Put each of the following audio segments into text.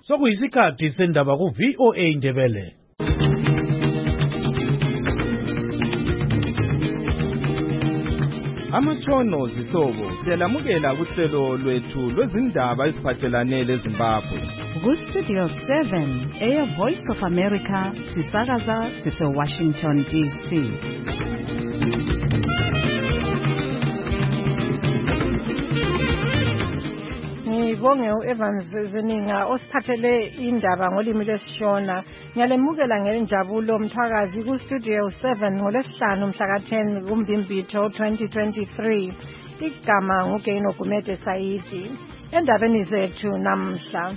sokuyisikhathi sendaba ku VOA Indebele. Amatshono zisobo siyalamukela kuhlelo lwethu lwezindaba eziphathelane leZimbabwe. Ku-Studio 7 Air Voice of America sisakaza sise-Washington DC. Ngibonge u-Evans Zininga osiphathele indaba ngolimi lwesishona. Ngiyalemukela ngenjabulo mthakazi ku-Studio 7 ngolesihlanu mhla ka-10 kuMbimbitho 2023. Igama nguGeno Gumede Saidi. Endabeni zethu namhla.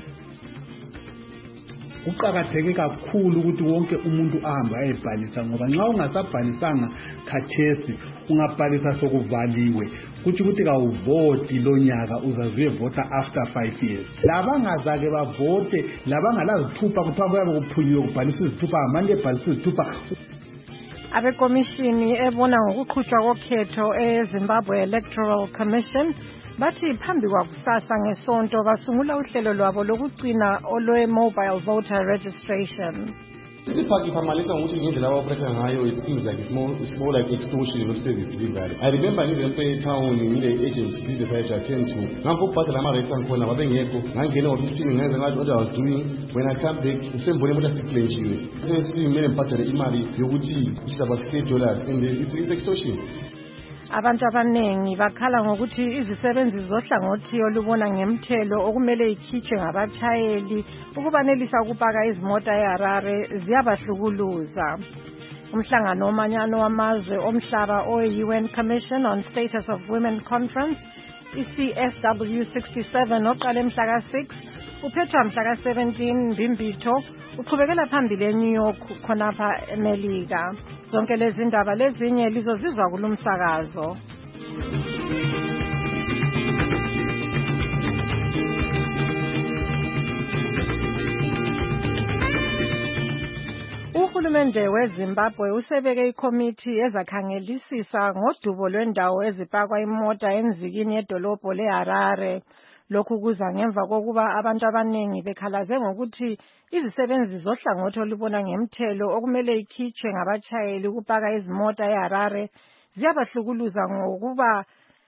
Kuqakatheke kakhulu ukuthi wonke umuntu ahambe ayebhalisa ngoba nxa ungasabhalisanga khathesi ungabhalisa sokuvaliwe kuthi ukuthi kawuvoti lonyaka uzazuyevota after 5 years. Labangazake bavote labangalazithupha kuthiwa kuyabe kuphunyiwe kubhalisa izithupha manje ebhalisa izithupha. Abekomishini ebona ngokuqhutshwa kokhetho eZimbabwe Electoral Commission bathi phambi kwakusasa ngesonto basungula uhlelo lwabo lokugcina olwe-mobile voter registration. Iphamalisa ngokuthi ngendlela abaoperator ngayo it seems like it's more like extortion of service delivery. I remember ngizempe town ngile agent business I attend to ngampo ukubhadala ama-rates angikhona babengekho ngangena ofisini ngenza ngathi what I was doing when I come back usembone ukuthi asiclenchiwe sesithi kumele ngibhadale imali yokuthi it's about $6 and it's extortion. Abantu abanengi bakhala ngokuthi izisebenzi zohlangothi olubona ngemthelo okumele ikhitshwe ngabatshayeli ukubanelisa ukupaka izimota eHarare ziyabahlukuluza. Umhlangano womanyano wamazwe omhlaba o-UN Commission on Status of Women Conference i-CSW 67 oqale mhla ka-6 uphethwa mhla ka-17 Mbimbitho uqhubekela phambili eNew York khonapha eMelika. Zonke lezi ndaba lezinye lizozizwa kulumsakazo. Uhulumende weZimbabwe usebeke ikomiti ezakhangelisisa ngodubo lwendawo ezipakwa imota enzikini yedolobho leHarare. Lokhu kuza ngemva kokuba abantu abanengi bekhalaze ngokuthi izisebenzi zohlangothi olubona ngemthelo okumele ikhitshwe ngabatshayeli ukupaka izimota eHarare ziyabahlukuluza ngokuba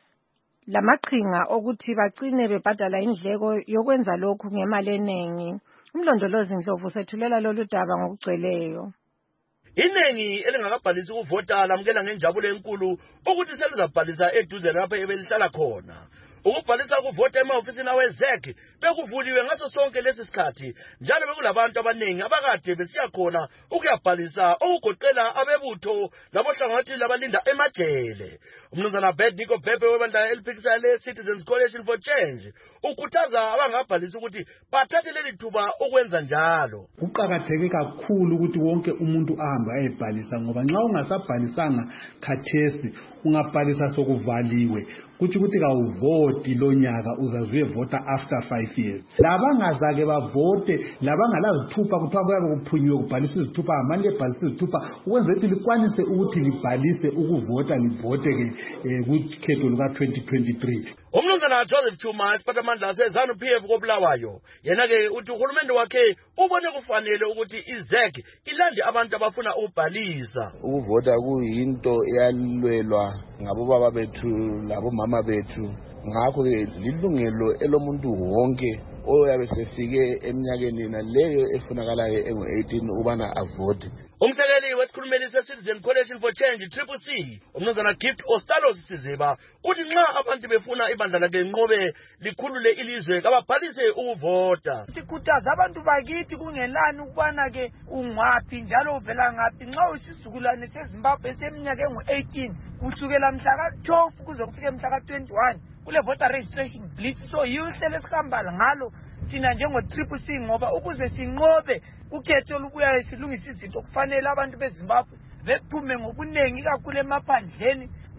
lamaqhinga okuthi bagcine bebhadala indleko yokwenza lokhu ngemali eningi. Umlondolozi Ndlovu sethulela lolu daba ngokugcweleyo. Iningi elingakabhalisi ukuvota lamukela ngenjabulo enkulu ukuthi selizabhalisa eduze lapho ebelihlala khona. Ukubhalisa ukuvota ema-ofisini awezek bekuvuliwe ngaso sonke lesi sikhathi njalo bekulabantu abaningi abakade besiya khona ukuyabhalisa okugoqela abebutho labohlangothi labalinda emajele. Umnumzana Nico Bebe webandla eliphikisa le-Citizens Coalition for Change ukhuthaza abangabhalisa ukuthi bathathe leli thuba ukwenza njalo. Kuqakatheke kakhulu ukuthi wonke umuntu ahambe ayebhalisa ngoba nxa ungasabhalisanga khathesi ungabhalisa sokuvaliwe kuthi ukuthi kawuvoti lonyaka uzazuyevota after 5 years. Labangazake bavote labangalazithupha kuthiwa kuyabe kuphunyiwe kubhalisa izithupha manje ebhalisa izithupha ukwenza ukuthi likwanise ukuthi libhalise ukuvota livote kukhetho luka-2023. Umnumzana Joseph Chuma isiphathamandla seZANU-PF koBulawayo yena-ke uthi uhulumende wakhe ubone kufanele ukuthi iZEC ilande abantu abafuna ukubhalisa. Ukuvota kuyinto eyalwelwa ngabobaba bethu labomama bethu ngakho-ke lilungelo elomuntu wonke oyabe sefike eminyakeni naleyo efunakalayo engu-18 ubana avote. Umsekeli wesikhulumeli se-Citizen Coalition for Change CCC umnumzana Gift Ostalos Siziba uthi nxa abantu befuna ibandla lakhe nqobe likhulule ilizwe kababhalise ukuvota. Sikhuthaza abantu bakithi kungelani ukubana ke ungaphi njalo uvela ngaphi nxa usisizukulwane seZimbabwe seminyaka engu-18 kusukela mhla ka-12 kuze kufike mhla ka-21 kule voter registration blitz. So yihlelo esihambala ngalo thina njengo-CCC ngoba ukuze sinqobe ukhetho olubuyayo silungisa izinto kufanele abantu beZimbabwe bephume ngobunengi kakhulu emaphandleni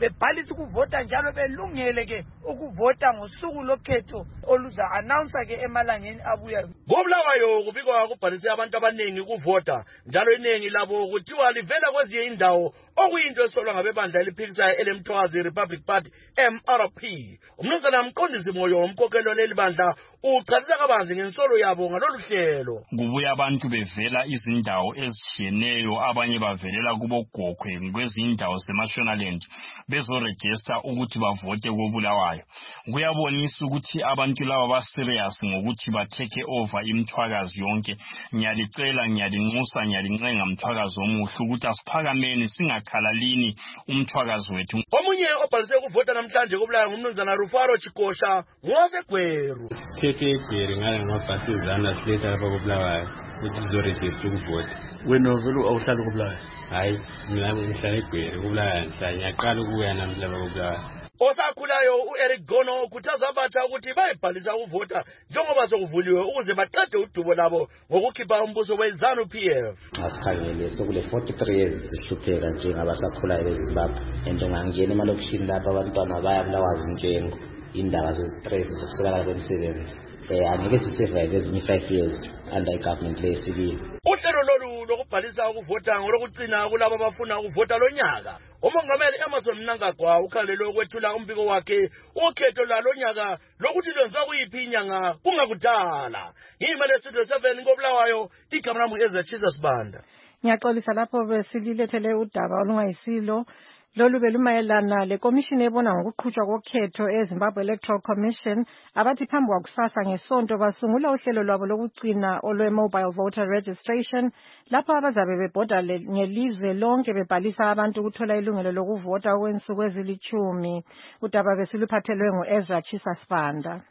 bebhalise ukuvota njalo belungele ke ukuvota ngosuku lokhetho oluza announce ke emalangeni abuya. Ngobulawayo kubikwa kubhalise abantu abaningi ukuvota njalo iningi labo kuthiwa livela kwezinye indawo okuyinto esolwa ngabebandla eliphikisayo elemthwazi Republic Party MRP. Umnumzana Mqondisi Moyo womkhokhelo leli bandla uchazisa kabanzi ngensolo yabo ngalolu hlelo. Kubuya abantu bevela izindawo ezishiyeneyo, abanye bavelela kubogokhwe kwezindawo zeMashonaland bezoregister ukuthi bavote kobulawayo. Kuyabonisa ukuthi abantu laba baserious ngokuthi batake over imthwakazi yonke. Ngiyalicela, ngiyalinxusa, ngiyalincenga mthwakazi omuhle ukuthi asiphakameni singakhalalini umthwakazi wethu. Omunye obhalise ukuvota namhlanje kobulawayo ngumnumzana Rufaro Chikosha ngosegweru. Egweri ngale ngabhasizana siletha lapha kobulawayo ukuthi sizoregister ukuvota. Wena vele awuhlali kobulawayo? Hayi, mina ngihlala eGweri kobulawayo, ngiyaqala ukuya nami lapha kobulawayo. Osakhulayo uEric Gono ukhuthaza abatsha ukuthi bayibhalisa ukuvota njengoba sokuvuliwe ukuze baqede udubo labo ngokukhipha umbuso weZanu PF. Asikhangele sokule 43 years sihlupheka njengabasakhulayo beZimbabwe. Into ngangena emalokishini lapha abantwana bayabulawa zinjengo indaba ze-stress zokuswelakala kwemisebenzi. Angeke sisurvive ezinye 5 years under government lesikile. Uhlelo lolu lokubhalisa ukuvota ngolokugcina kulabo abafuna ukuvota lonyaka. Umongameli Emmerson Mnangagwa ukhalele ukwethula umbiko wakhe ukhetho lonyaka lokuthi lwenziwa kuyiphi inyanga kungakudala. Ngimele Studio 7 ngobulawayo, igama lami Ezechisa Sibanda. Ngiyaxolisa lapho besililethele udaba olungayisilo. Lolu belumayelana lekomishini ebona ngokuqhutshwa kokhetho eZimbabwe Electoral Commission abathi phambi kwakusasa ngesonto basungula uhlelo lwabo lokugcina olwe-mobile voter registration lapho abazabe bebhoda ngelizwe lonke bebhalisa abantu ukuthola ilungelo lokuvota okwensuku ezilithumi. Udaba besiluphathelwe ngu-Ezra Chisa Sibanda.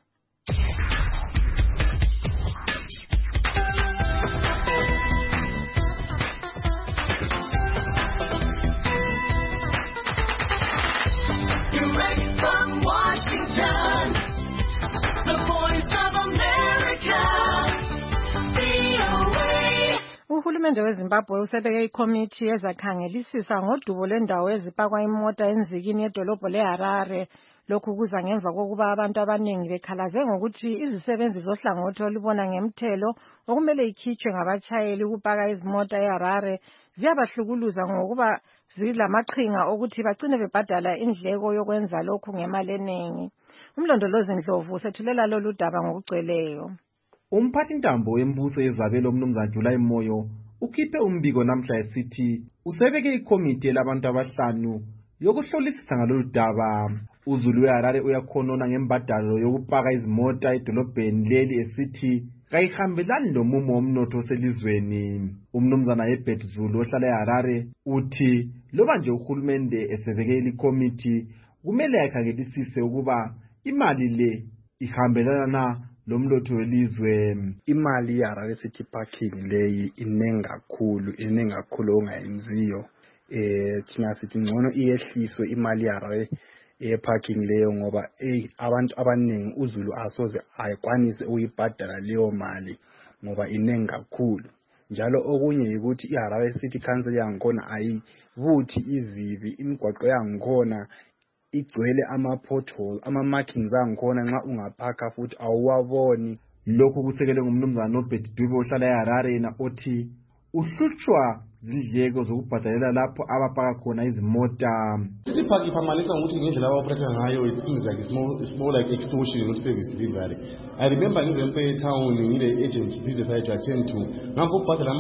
Uhulumende weZimbabwe usebeke ikomiti ezakhangelisisa ngodubo lwendawo ezipakwa imota enzikini yedolobho leHarare. Lokhu kuza ngemva kokuba abantu abaningi bekhalaze ngokuthi izisebenzi zohlangothi olubona ngemthelo okumele ikhitshwe ngabatshayeli ukupaka izimota eHarare ziyabahlukuluza ngokuba zilamaqhinga okuthi bagcine bebhadala indleko yokwenza lokhu ngemali eningi. Umlondolozi Ndlovu usethulela lolu daba ngokugcweleyo. Umphathintambo wembuso yezabelo umnumzana July Moyo ukhiphe umbiko namhla esithi usebeke ikomiti labantu abahlanu yokuhlolisisa ngalolu daba. Uzulu weHarare uyakhonona ngembadalo yokupaka izimota edolobheni leli esithi kayihambelani lomumo womnotho oselizweni. Umnumzana Herbert Zulu ohlala eHarare uthi loba nje uhulumende esebeke ikomiti kumele akhangelisise ukuba imali le ihambelana lomnotho welizwe. Imali yeHarare City Parking leyi inengi kakhulu ongayenziyo. Thina sithi ngcono iyehliswe imali yeHarare parking leyo ngoba abantu abaningi uZulu asoze ayikwanise ukuyibhadala leyo mali ngoba inengi kakhulu. Njalo okunye ukuthi iHarare City Council yangikhona ayibuthi izibi, imigwaqo yangikhona igcwele ama-potholes, ama-markings angikhona nxa ungaphaka futhi awuwaboni. Lokhu kusekele ngumnumzana Nobert Dube ohlala eHarare yena othi uhlutshwa zindleko zokubhadalela lapho abapaka khona izimota. City Park iphamanisa ngokuthi ngendlela abaoperator ngayo it seems like it's more like extortion not service delivery. I remember ngizempe town ngile agents business I had to attend to. Ngapho ubhadala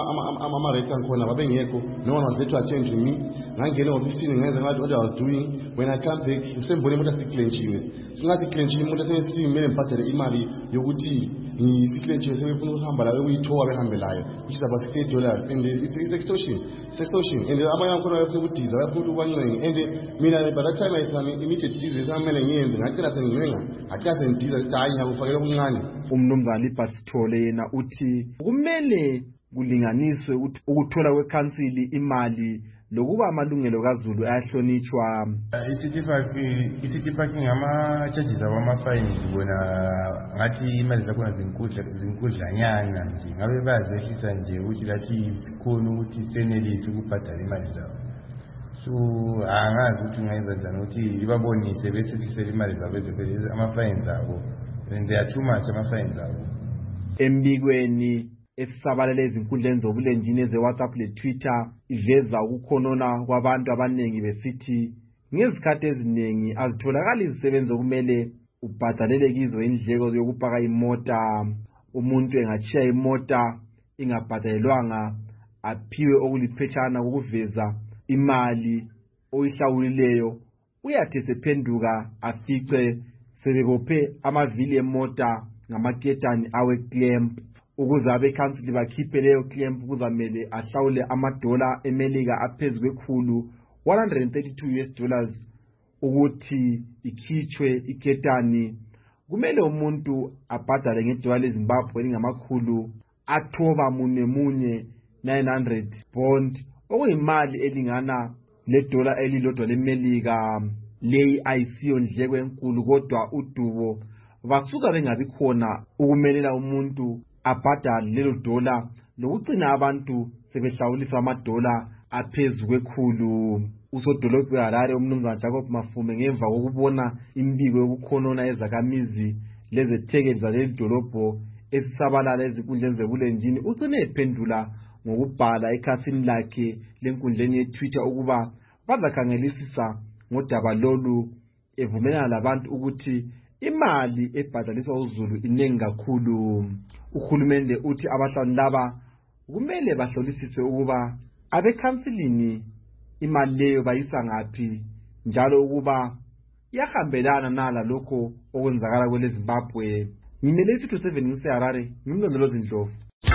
ama rates angikhona babengekho, no one was there to attend to me. Ngangena office ngenza ngathi what I was doing. When I come back ngisembone imoto siklenchiwe. Singathi klenchiwe imoto sesithi kumele ngibhadale imali yokuthi ngisiklenchiwe sebefuna ukuhamba la ukuyithowa behambelayo which is about $60 and it's extortion. It's extortion. And abanye bakhona bayafuna ukudiza bayafuna ukwancenge and mina by that time I was immediate disease amele ngiyenze ngacela sengincenga ngacela sengidiza hayi ngiyakufakela okuncane. Umnumzana Ibhasithole yena uthi kumele kulinganiswe ukuthola kwekhansili imali lokuba amalungelo kaZulu ayahlonitshwa. City parking ama-charges awama-fine bona ngathi imali zakhona zinkudlanyana nje ngabe bazehlisa nje ukuthi lathi zikhona ukuthi senelise ukubhadala imali zabo. so angazi ukuthi ngayenza njani ukuthi ibabonise besehlisela imali zabo eziphelele ama-fines abo and they are too much ama-fines abo. Embikweni esisabalele ezinkundleni zobulenjini ze-WhatsApp le-Twitter iveza ukukhonona kwabantu abaningi besithi ngezikhathi eziningi azitholakala izisebenzi okumele ubhadalele kizo indleko yokupaka imota. Umuntu engatshiya imota ingabhadalelwanga aphiwe okuliphetshana ukuveza imali oyihlawulileyo, uyathi sephenduka afice sebebophe amavili emota ngamaketani awe-clamp. Ukuze abekhansili bakhiphe leyo clamp kuzamele ahlawule $1 eMelika aphezu kwekhulu $132 ukuthi ikhitshwe iketani. Kumele umuntu abhadale ngedola leZimbabwe elingamakhulu athoba munye 900 bond, okuyimali elingana $1 elilodwa leMelika. Leyi ayisiyo ndleko enkulu, kodwa udubo basuka bengabi khona ukumelela umuntu abhadale lelo dola lokugcina abantu sebehlawuliswa $1 aphezu kwekhulu. Usodolobha weHarare umnumzana Jacob Mafume ngemva kokubona imbiko yokukhonona ezakhamizi lezethekeli zaleli dolobho esisabalala ezinkundleni zobulenjini ucine ephendula ngokubhala ekhasini lakhe lenkundleni yeTwitter ukuba bazakhangelisisa ngodaba lolu, evumelana labantu ukuthi imali ebhadaliswa uZulu inengi kakhulu. Uhulumende uthi abahlanu laba kumele bahlolisise ukuba abekhansilini imali leyo bayisa ngaphi, njalo ukuba iyahambelana nala lokho okwenzakala kwele Zimbabwe. Ngimele isitho 7 ngiseHarare, ngimlondolozi Ndlovu.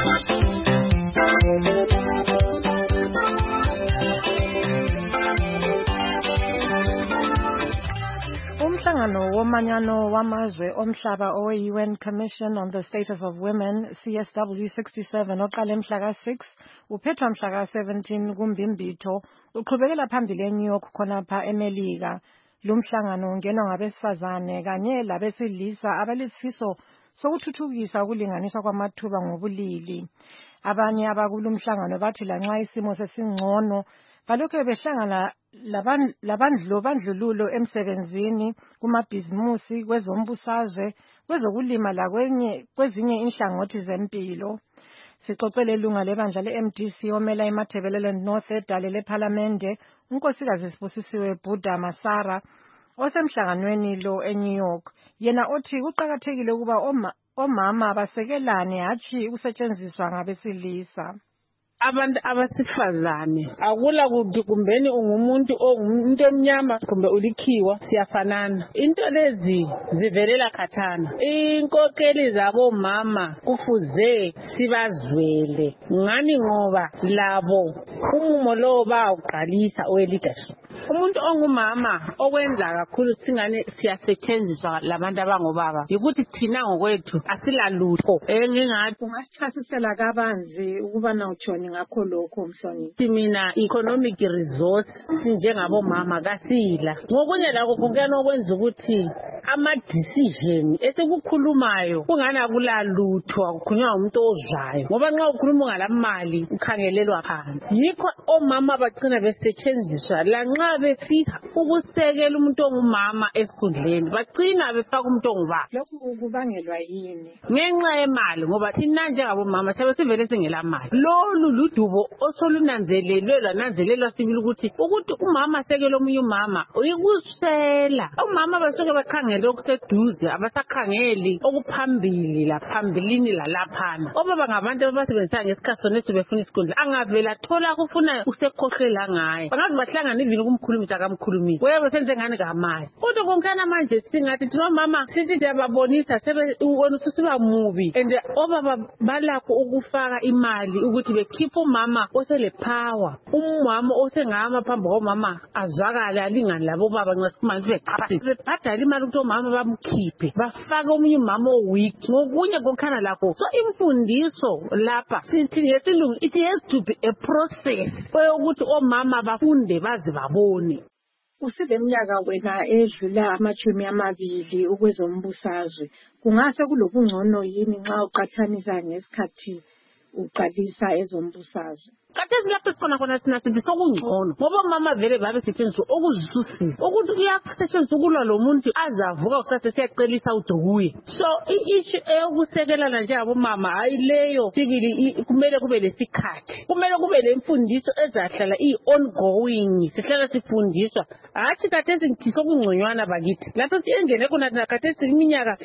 Umhlangano womanyano wamazwe omhlaba owe-UN Commission on the Status of Women, CSW 67, oqale mhla ka-6 uphethwa mhla ka-17 kuMbimbitho, uqhubekela phambili eNew York khonapha eMelika. Lo mhlangano ungenwa ngabesifazane kanye labesilisa abalesifiso sokuthuthukisa ukulinganiswa kwamathuba ngobulili. Abanye abakulo mhlangano bathi lanxa isimo sesingcono balokhu behlangana labandlululo emsebenzini, kumabhizimusi, kwezombusazwe, kwezokulima kwezinye inhlangothi zempilo. Sixoxele ilunga lebandla le-MDC omela eMatabeleland North edale lephalamende, unkosikazi Sibusisiwe Bhuda Masara, osemhlanganweni lo eNew York. Yena othi kuqakathekile ukuba omama basekelane hatshi ukusetshenziswa ngabesilisa. Abantu abasifazane akula kuthi kumbeni ungumuntu omnyama kumbe ulikhiwa, siyafanana. Into lezi zivelela khathana. Inkokeli zabo mama kufuze sibazwele ngani ngoba labo umumo lo bawuqalisa owe-leadership. Umuntu ongumama okwenza kakhulu singane siyasetshenziswa labantu abangobaba yikuthi thina ngokwethu asilalutho. Ngingathi ungasichasisela kabanzi ukuba utshoni ngakho lokho Mhloniphi? Mina economic resource sinjengabomama kasila. Ngokunye lakho kungena okwenza ukuthi ama-decision esekukhulumayo kungana kulalutho, akukhulunywa umuntu ozwayo. Ngoba nxa ukhuluma ngalamali ukhangelelwa phansi. Yikho omama bagcina besetshenziswa lanxa befisa ukusekela umuntu ongumama esikhundleni, bagcina befaka umuntu ongubaba. Lokhu kubangelwa yini? Ngenxa yemali, ngoba thina njengabomama sabe sivele singela mali. Lolu ludubo osolunanzelelwe lwananzelelwa sibili ukuthi umama asekele omunye umama uyikusela. Omama basuke bakhangele okuseduze, abasakhangeli okuphambili laphambilini lalaphana. Obaba ngabantu abasebenzisa ngesikhathi sonethi befuna isikhundla, angavela thola kufuna usekhohlela ngaye. Bangaze bahlangana ivini kumkhulumisa kamkhulumisi. Webe senze ngane ngamazi. Kodwa konkana manje singathi thina mama sithi ndiyababonisa sebona ukuthi siba mubi. And obaba balakho ukufaka imali ukuthi bekhiphe umama osele power. Umama osengama phambi komama azwakala alingani labo baba nxa sikumanje beqhaphasi. Bebhadala imali ukuthi omama bamkhiphe. Bafake omunye umama oweak. Ngokunye konkana lakho. So imfundiso lapha sithi ngesilungu it has to be a process. Ukuthi omama bafunde bazi babone. Usile minyaka wena edlula 20 ukwezombusazwe. Kungase kulobungcono yini nxa uqathanisa ngesikhathi uqalisa ezombusazwe? kade silapho sikhona khona thina sithi sokungcono ngoba mama vele babe setshenziswa okuzisusisa ukuthi kuyasetshenziswa ukulwa lo muntu azavuka kusase siyacelisa udukuye. So i-issue eyokusekelana nje abomama hayi leyo sibili kumele kube lesikhathi, kumele kube lemfundiso ezahlala i-ongoing, sihlala sifundiswa hathi kade singithi sokungconywana bakithi lapho siyengene khona thina kade iminyaka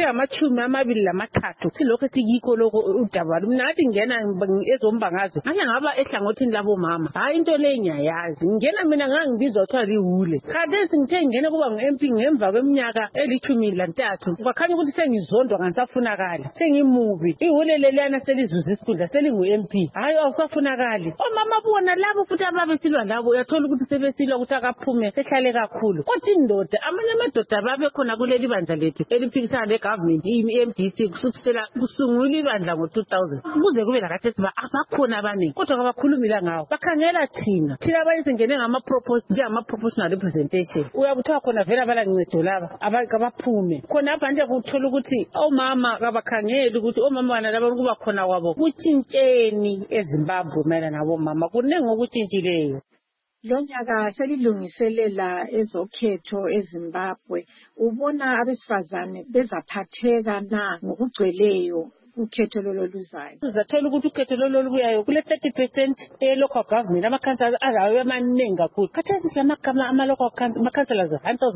singama-23 silokho sikiko lokho udaba mnathi ngena ezombangazo ngale ngaba ehlangothini labomama hayi into le ngiyayazi ngena mina ngangibizwa kuthiwa lihule kade singithe ngene kuba ngu-MP ngemva kweminyaka eli-13 kwakhanya ukuthi sengizondwa nganisafunakala sengimubi ihule leliyana selizuza isikhundla selingu-MP hayi awusafunakali omama bona labo futhi ababesilwa labo uyathola ukuthi sebesilwa ukuthi akaphume sehlale kakhulu kodwa indoda amanye amadoda babe khona kuleli bandla lethu eliphikisana le-government i-MDC kusungula ibandla ngo-2000 kuze kube lakathethi abakhona abaningi kodwa kabakhulumila ngawo bakhangela thina abanye singene njengama-proportional representation uyabuthiwa khona vele abalancedo laba abaphume khona abanje kuthola ukuthi omama kabakhangeli ukuthi omama bana laba kuba khona kwabo kutshintsheni eZimbabwe mayelana nabomama kuningi okutshintshileyo. Lo nyaka selilungiselela ezokhetho eZimbabwe ubona abesifazane bezaphatheka na ngokugcweleyo ukhetho lolo luzayo? Sizathola ukuthi ukhetho lolo lubuyayo kule 30% e-local government amakhansela azayo amaningi kakhulu. Khathesi silamagama ama-local councillors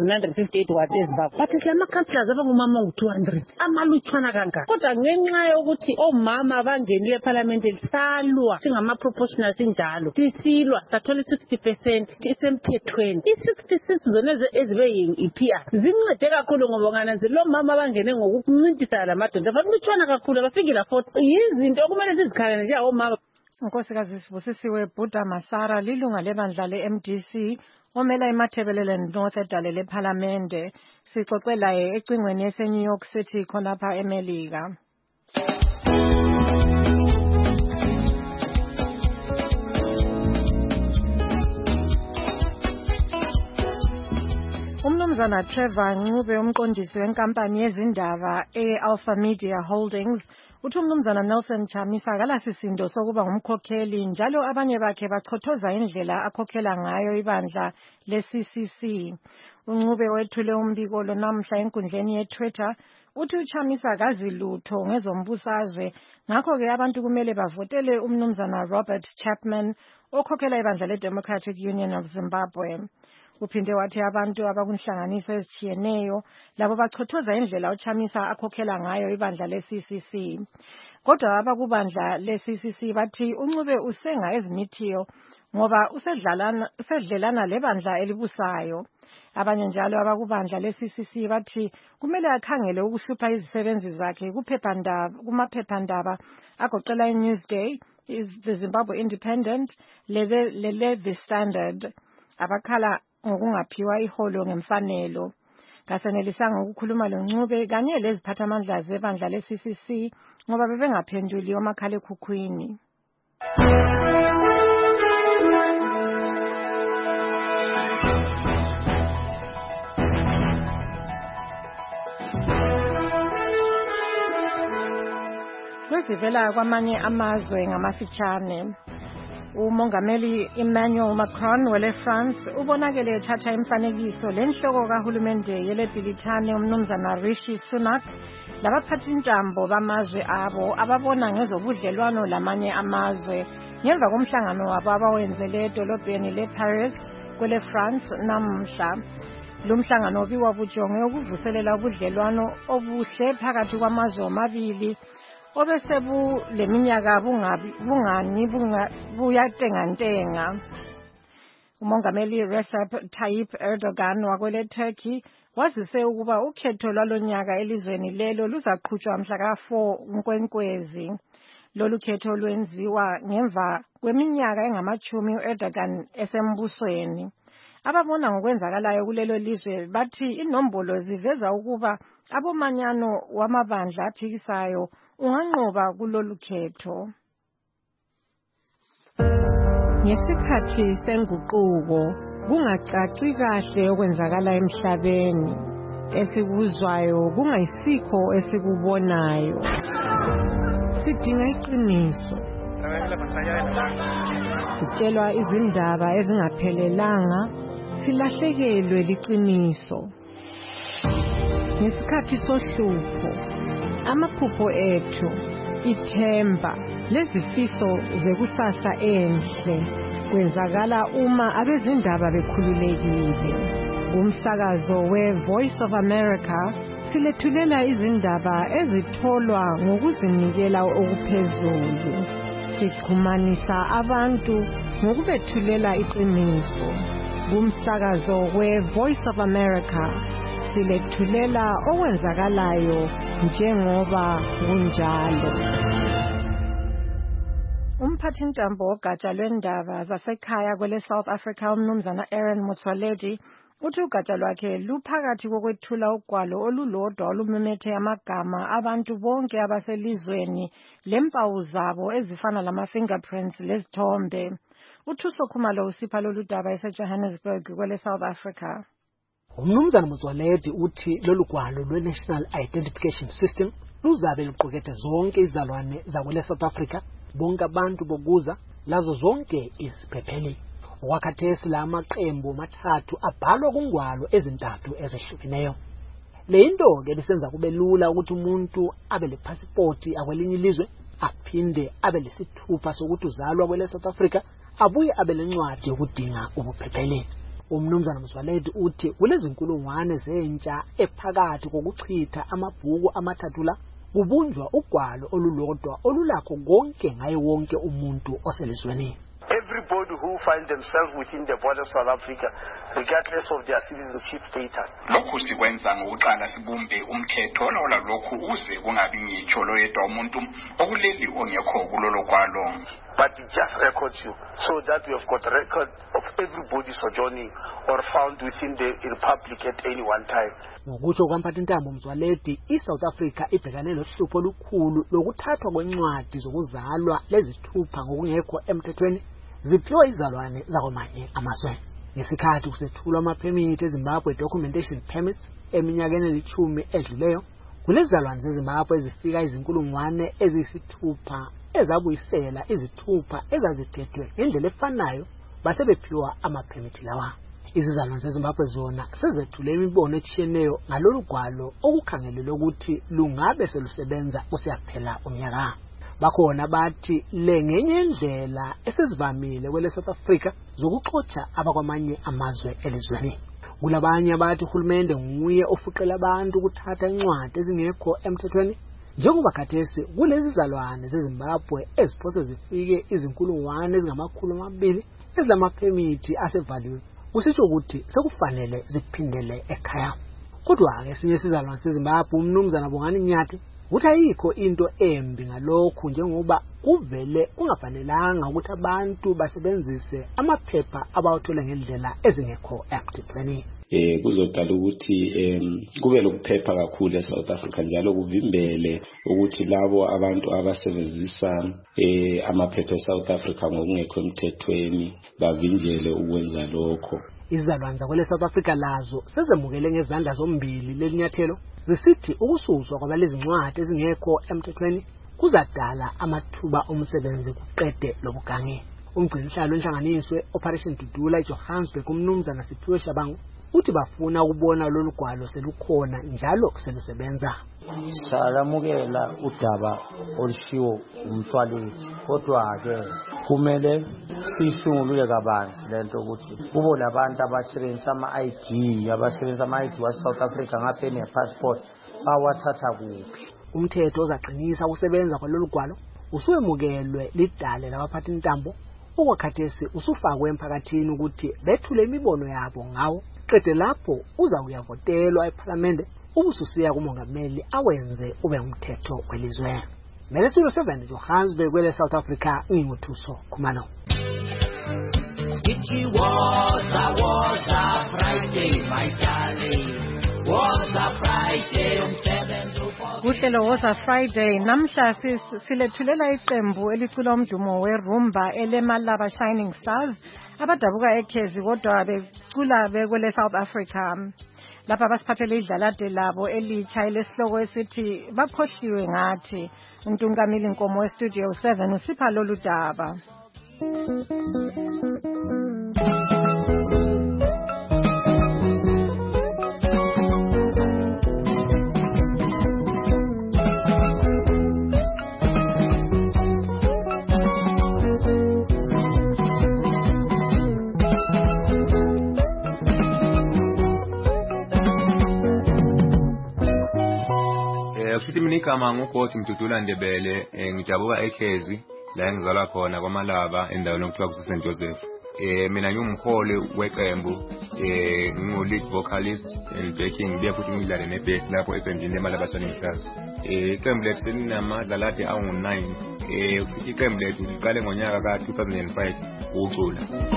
1958 ward eZimbabwe but silamakhansellors abangumama ngu-200 amalutshwana kangaka kodwa ngenxa yokuthi omama bangenile ephalamende lisalwa singama-proportional sinjalo sisilwa sathola i-60% isemthethweni i-66 zona ezibe i-PR zincede kakhulu ngoba ngananzela omama bangene ngokuncintisana lamadoda balutshwana kakhulu abafikile futhi yizinto okumele sizikhalane nje omama. Unkosikazi Sibusisiwe Bhuda Masara lilunga lebandla le-MDC omela iMatabeleland North edale lephalamende sixoxela ecingweni ese-New York City khonapha eMelika. Umnumzana Trevor Ncube umqondisi wenkampani yezindaba e-Alpha Media Holdings uthi umnumzana Nelson Chamisa akalasisindo sokuba ngumkhokheli njalo abanye bakhe bachothoza indlela akhokhela ngayo ibandla le-CCC. Uncube wethule umbiko lo namhla enkundleni ye-Twitter uthi uChamisa akazi lutho ngezombusazwe ngakho-ke abantu kumele bavotele umnumzana Robert Chapman okhokhela ibandla le-Democratic Union of Zimbabwe. Uphinde wathi abantu abakunhlanganiso ezitshiyeneyo labo bachothoza indlela uChamisa akhokhela ngayo ibandla le-CCC. Kodwa abakubandla le-CCC bathi uNcube usenga ezimithiyo ngoba usedlelana lebandla elibusayo. Abanye njalo abakubandla le-CCC bathi kumele akhangele ukuhlupha izisebenzi zakhe kumaphephandaba agoqela iNewsday, The Zimbabwe Independent, The Standard. Abakhala ngokungaphiwa iholo ngemfanelo. Kasenelisanga ukukhuluma loNcube kanye leziphathamandla zebandla le-CCC ngoba bebengaphenduli omakhalekhukhwini. Kwezivela kwamanye amazwe ngamafitshane. Umongameli Emmanuel Macron wele-France ubonakele ethatha imfanekiso lenhloko kahulumende yele-Britane umnumzana Rishi Sunak labaphathintambo bamazwe abo ababona ngezobudlelwano lamanye amazwe ngemva komhlangano wabo abawenzele edolobheni le-Paris kwele-France namhla. Lo mhlangano obiwa bujonge ukuvuselela ubudlelwano obuhle phakathi kwamazwe omabili obesebu leminyaka bungani buyatengantenga. Umongameli Recep Tayyip Erdogan wakwele Turkey wazise ukuba ukhetho lwalonyaka elizweni lelo luzaqhutshwa mhla ka-4 Nkwenkwezi. Lolu khetho lwenziwa ngemva kweminyaka engama-10 u-Erdogan esembusweni. Ababona ngokwenzakalayo kulelo lizwe bathi inombolo ziveza ukuba abomanyano wamabandla aphikisayo unganqoba kulolu khetho. Ngesikhathi senguquko kungacaci kahle okwenzakala emhlabeni, esikuzwayo kungayisikho esikubonayo. Sidinga iqiniso, Sitshelwa izindaba ezingaphelelanga, silahlekelwe liqiniso. Ngesikhathi sohlupho, amaphupho ethu, ithemba, lezifiso zekusasa enhle kwenzakala uma abezindaba bekhululekile. Umsakazo we-Voice of America silethulela izindaba ezitholwa ngokuzinikela okuphezulu. Sixhumanisa abantu ngokubethulela iqiniso. Umsakazo we-Voice of America silethulela okwenzakalayo njengoba kunjalo. Umphathintambo wogatsha lwendaba zasekhaya kwele South Africa umnumzana Aaron Motsoaledi uthi ugatsha lwakhe luphakathi kokwethula ugwalo olulodwa olumemethe amagama abantu bonke abaselizweni lempawu zabo ezifana lama-fingerprints lezithombe. UThuso Khumalo usipha lolu daba eseJohannesburg kwele South Africa. Umnumzana Motsoaledi uthi lolu gwalo lwe-National Identification System luzabe luqukethe zonke izalwane zakwele South Africa, bonke abantu bokuza lazo zonke iziphepheli. Wakhathesi la maqembu amathathu abhalwa kungwalo ezintathu ezehlukeneyo. Le into ke lisenza kube lula ukuthi umuntu abe lepassport akwelinye ilizwe aphinde abe lesithupha sokuthi uzalwa kwele South Africa abuye abe lencwadi yokudinga ubuphepheli. Umnumzana Motsoaledi uthi kulezinkulungwane zentsha ephakathi kokuchitha amabhuku amathathu la kubunjwa ugwalo olulodwa olulakho konke ngaye wonke umuntu oselizweni. Everybody who finds themselves within the borders of South Africa, regardless of their citizenship status. Lokhu sikwenza ngokuqala sibumbe umthetho lola lokhu uze kungabi ngitsho loyedwa umuntu okuleli ongekho kulolo gwalo. But it just records you so that we have got record of everybody sojourning or found within the republic at any one time. Ngokusho kwamphathintambo Motsoaledi, iSouth Africa ibhekane nohlupho olukhulu lokuthathwa kwencwadi zokuzalwa lezithupha ngokungekho emthethweni ziphiwa izalwane zakwamanye amazwe. Ngesikhathi kusethulwa amaphemithi eZimbabwe documentation permits eminyakeni elithumi edluleyo, kulezalwane zeZimbabwe ezifika izinkulungwane eziyisithupha ezabuyisela izithupha ezazithethwe ngendlela efanayo basebephiwa amaphemithi lawa. Izizalwane zeZimbabwe zona sezethule imibono etshiyeneyo ngalolu gwalo okukhangelelwe ukuthi lungabe selusebenza kusiyaphela unyaka. Bakhona bathi le ngenye indlela esezivamile kwele South Africa zokuxotsha abakwamanye amazwe elizweni. Kulabanye abathi uhulumende nguye ofuqela abantu ukuthatha incwadi ezingekho emthethweni, njengoba khathesi kulezi zalwane zeZimbabwe eziphose zifike izinkulungwane ezingama200 ezilamaphemithi asevaliwe. Kusitsho ukuthi sekufanele ziphindele ekhaya. Kodwa ngesinye isizalwane seZimbabwe umnumzana Bongani Nyathi uthi ayikho into embi ngalokhu njengoba kuvele kungafanelanga ukuthi abantu basebenzise amaphepha abawathola ngendlela ezingekho emthethweni. Kuzodala ukuthi kube lokuphepha kakhulu eSouth Africa njalo kuvimbele ukuthi labo abantu abasebenzisa amaphepha eSouth Africa ngokungekho emthethweni bavinjele ukwenza lokho. Izizalwane zakwele South Africa lazo sezemukele ngezandla zombili lelinyathelo zisithi ukususwa kwabalezi ncwadi ezingekho emthethweni kuzadala amathuba omsebenzi kuqede lobugange. Umgcinisihlalo wenhlanganiswe Operation Dudula eJohannesburg umnumzana Siphiwe Shabangu uthi bafuna ukubona lolu gwalo selukhona njalo selusebenza. Salamukela udaba olushiwo uMtsoaledi, kodwa ke kumele sisungulule kabanzi lento ukuthi kubo labantu abasebenzisa ama-ID wa-South Africa ngapha ne-passport bawathatha kuphi. Umthetho ozaqinisa ukusebenza kwalolu gwalo usuwemukelwe lidale labaphathintambo okwakhathesi usufakwe emphakathini ukuthi bethule imibono yabo ngawo. Qede lapho uzawuyavotelwa eParliament ubususiya kumongameli awenze ube umthetho welizwe. Melesilo 7 Johannesburg kwele South Africa nginguthuso Khumalo. It was a Friday, my darling. Was a Friday on 7 Kuhlelo was a Friday. Namhla silethulela iqembu elicula umdumo werumba elemalaba Shining Stars abadabuka eKezi kodwa becula bekwele South Africa. lapha basiphathele idlalade labo elitsha elesihloko esithi bakhohliwe ngathi. uNtungamili Nkomo weStudio 7 usipha lolu daba. Futhi mina igama nguGodi Mdudula Ndebele, ngijabuka eKhezi la engizalwa khona kwaMalaba endaweni okuthiwa kuSt Joseph. Mina ngumholi weqembu, ngingu-lead vocalist and backing, ngibuye futhi ngidlale ne-bass lapho ebhendini leMalaba Shining Stars. Iqembu lethu linamazalade angu-9. Futhi iqembu lethu liqale ngonyaka ka-2005 ukucula.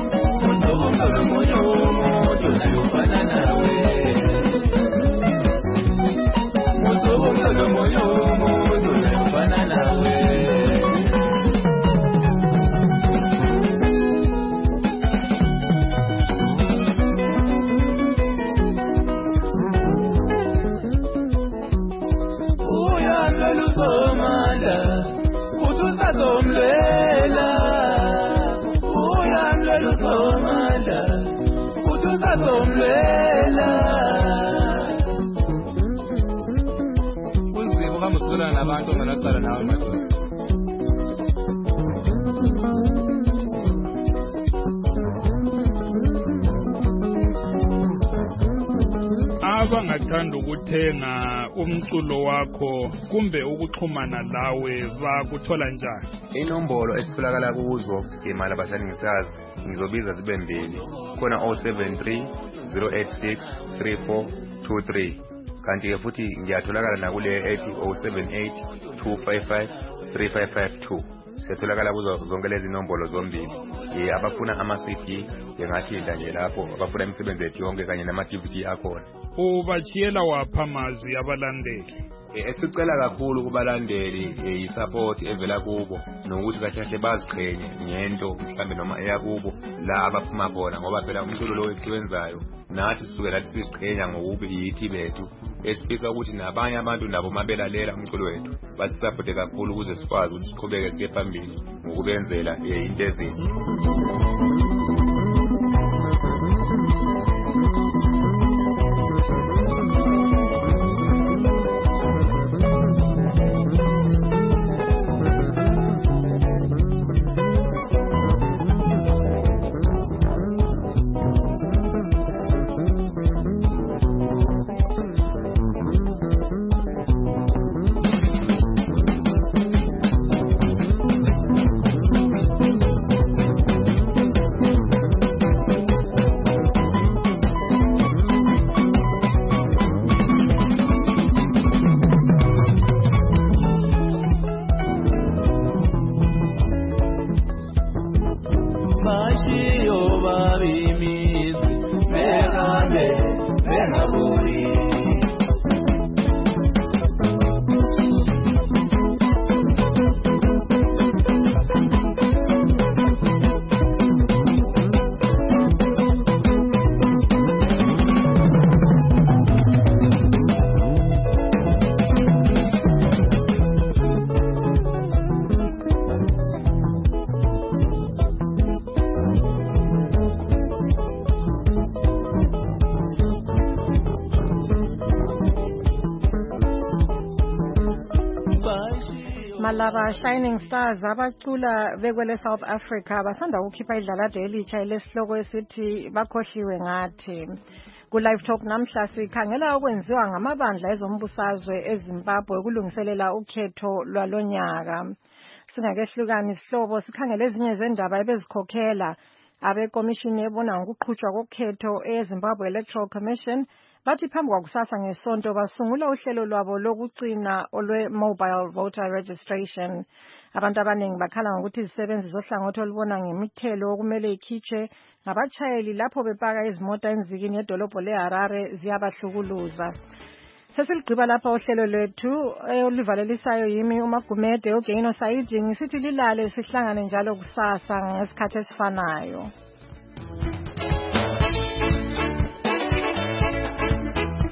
Nabantu manasala nawe madoda. Abangathanda ukuthenga umculo wakho kumbe ukuxhumana lawe bakuthola njani? Inombolo esitholakala kuzo eMalaba Shining Stars ngizobiza zibe mbili. Khona 073 086 3423. Kanti ke futhi ngiyatholakala nakule ethi 078 255 3552. Siyatholakala kuzo zonke lezi nombolo zombili. Abafuna ama-CD ngingathinda nje lapho, abafuna imisebenzi yethu yonke kanye nama-DVD akhona. Ubachiyela wapha amazwi abalandeli? Esicela kakhulu kubalandeli i-support evela kubo, nokuthi kahle baziqhenye ngento mhlambe noma eyakubo la abaphuma khona, ngoba phela umculo lo wethiwenzayo nathi sisuke lathi siziqhenya ngokuba yithi bethu. Esifisa ukuthi nabanye abantu nabo mabelalela umculo wethu basisupport kakhulu ukuze sikwazi ukuthi siqhubeke siye phambili ngokubenzela into ezinhle. Malaba Shining Stars abacula bekwele South Africa basanda ukukhipha idlalade elitsha elesihloko esithi bakhohliwe ngathi. Ku live talk namhla sikhangela okwenziwa ngamabandla ezombusazwe eZimbabwe kulungiselela ukhetho lwalonyaka. Singakehlukani isihlobo sikhangela ezinye zendaba ebezikhokhela abekomishini ebona ngokuqhutshwa kokhetho eZimbabwe Electoral Commission. Bathi phambi kwakusasa ngesonto basungula uhlelo lwabo lokugcina olwe-mobile voter registration. Abantu abaningi bakhala ngokuthi izisebenzi zohlangothi olubona ngemithelo okumele ikhitshwe ngabatshayeli lapho bepaka izimota emzikini yedolobho leHarare ziyabahlukuluza. Sesilgqiba lapha uhlelo lwethu olivalelisayo yimi uMagumede uGeino Saidi ngisithi lilale sihlangane njalo kusasa ngesikhathi esifanayo.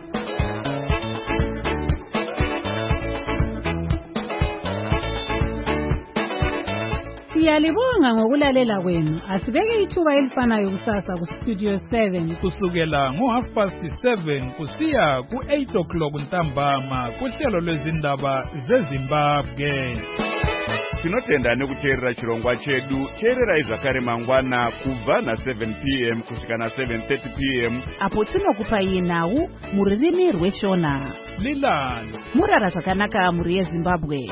Siyalibonga ngokulalela kwenu. Asibeke ithuba elifanayo kusasa ku Studio 7 kusukela ngo7:30 kusiya ku8 ntambama kuhlelo lwezindaba zeZimbabwe. Tinotenda nekuteerera chirongwa chedu. Teerera zvakare mangwana kubva na7 p.m. kusvika na7:30 p.m. apo tinokupa nhau mururimi rweshona. Lilani murara zvakanaka muri yeZimbabwe.